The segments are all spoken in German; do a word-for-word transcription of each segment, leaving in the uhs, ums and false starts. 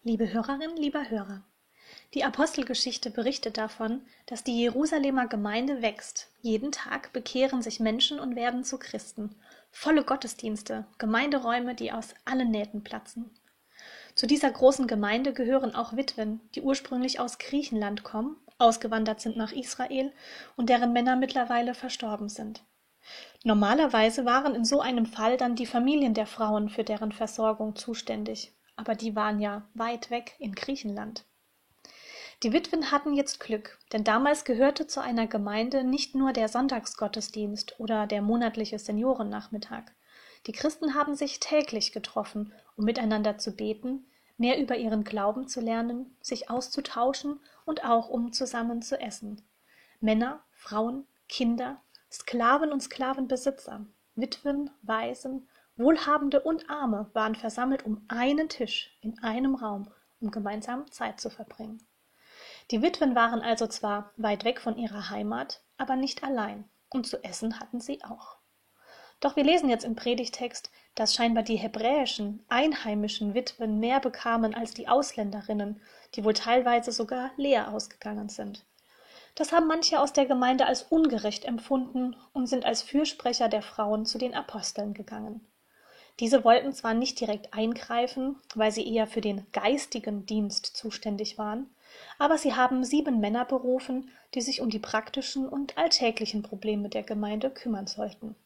Liebe Hörerinnen, lieber Hörer, die Apostelgeschichte berichtet davon, dass die Jerusalemer Gemeinde wächst. Jeden Tag bekehren sich Menschen und werden zu Christen. Volle Gottesdienste, Gemeinderäume, die aus allen Nähten platzen. Zu dieser großen Gemeinde gehören auch Witwen, die ursprünglich aus Griechenland kommen, ausgewandert sind nach Israel und deren Männer mittlerweile verstorben sind. Normalerweise waren in so einem Fall dann die Familien der Frauen für deren Versorgung zuständig, aber die waren ja weit weg in Griechenland. Die Witwen hatten jetzt Glück, denn damals gehörte zu einer Gemeinde nicht nur der Sonntagsgottesdienst oder der monatliche Seniorennachmittag. Die Christen haben sich täglich getroffen, um miteinander zu beten, mehr über ihren Glauben zu lernen, sich auszutauschen und auch um zusammen zu essen. Männer, Frauen, Kinder, Sklaven und Sklavenbesitzer, Witwen, Waisen, Wohlhabende und Arme waren versammelt um einen Tisch in einem Raum, um gemeinsam Zeit zu verbringen. Die Witwen waren also zwar weit weg von ihrer Heimat, aber nicht allein, und zu essen hatten sie auch. Doch wir lesen jetzt im Predigtext, dass scheinbar die hebräischen, einheimischen Witwen mehr bekamen als die Ausländerinnen, die wohl teilweise sogar leer ausgegangen sind. Das haben manche aus der Gemeinde als ungerecht empfunden und sind als Fürsprecher der Frauen zu den Aposteln gegangen. Diese wollten zwar nicht direkt eingreifen, weil sie eher für den geistigen Dienst zuständig waren, aber sie haben sieben Männer berufen, die sich um die praktischen und alltäglichen Probleme der Gemeinde kümmern sollten.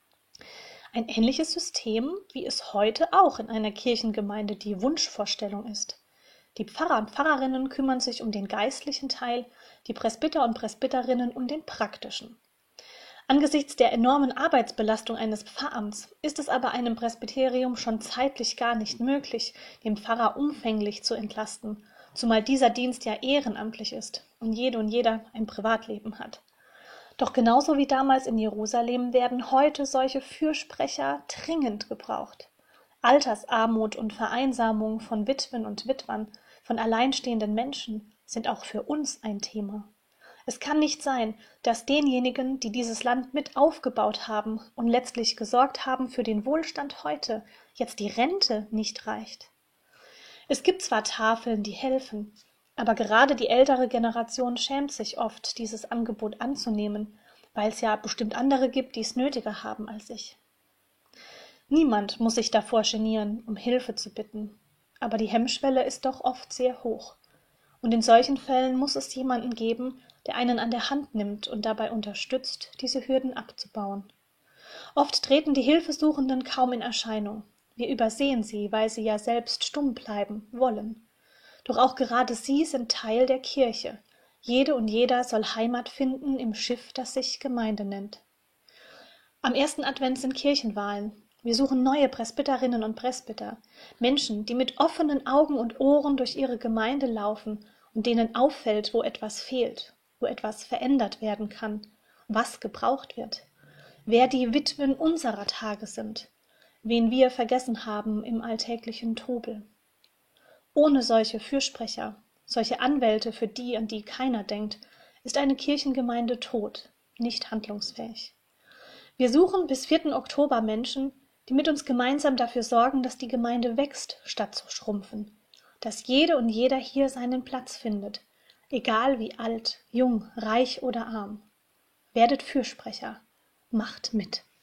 Ein ähnliches System, wie es heute auch in einer Kirchengemeinde die Wunschvorstellung ist. Die Pfarrer und Pfarrerinnen kümmern sich um den geistlichen Teil, die Presbyter und Presbyterinnen um den praktischen. Angesichts der enormen Arbeitsbelastung eines Pfarramts ist es aber einem Presbyterium schon zeitlich gar nicht möglich, den Pfarrer umfänglich zu entlasten, zumal dieser Dienst ja ehrenamtlich ist und jede und jeder ein Privatleben hat. Doch genauso wie damals in Jerusalem werden heute solche Fürsprecher dringend gebraucht. Altersarmut und Vereinsamung von Witwen und Witwern, von alleinstehenden Menschen sind auch für uns ein Thema. Es kann nicht sein, dass denjenigen, die dieses Land mit aufgebaut haben und letztlich gesorgt haben für den Wohlstand heute, jetzt die Rente nicht reicht. Es gibt zwar Tafeln, die helfen, aber gerade die ältere Generation schämt sich oft, dieses Angebot anzunehmen, weil es ja bestimmt andere gibt, die es nötiger haben als ich. Niemand muss sich davor genieren, um Hilfe zu bitten, aber die Hemmschwelle ist doch oft sehr hoch. Und in solchen Fällen muss es jemanden geben, der einen an der Hand nimmt und dabei unterstützt, diese Hürden abzubauen. Oft treten die Hilfesuchenden kaum in Erscheinung. Wir übersehen sie, weil sie ja selbst stumm bleiben wollen. Doch auch gerade sie sind Teil der Kirche. Jede und jeder soll Heimat finden im Schiff, das sich Gemeinde nennt. Am ersten Advent sind Kirchenwahlen. Wir suchen neue Presbyterinnen und Presbyter, Menschen, die mit offenen Augen und Ohren durch ihre Gemeinde laufen und denen auffällt, wo etwas fehlt, wo etwas verändert werden kann, was gebraucht wird, wer die Witwen unserer Tage sind, wen wir vergessen haben im alltäglichen Trubel. Ohne solche Fürsprecher, solche Anwälte, für die, an die keiner denkt, ist eine Kirchengemeinde tot, nicht handlungsfähig. Wir suchen bis vierten Oktober Menschen, die mit uns gemeinsam dafür sorgen, dass die Gemeinde wächst, statt zu schrumpfen, dass jede und jeder hier seinen Platz findet, egal wie alt, jung, reich oder arm. Werdet Fürsprecher, macht mit.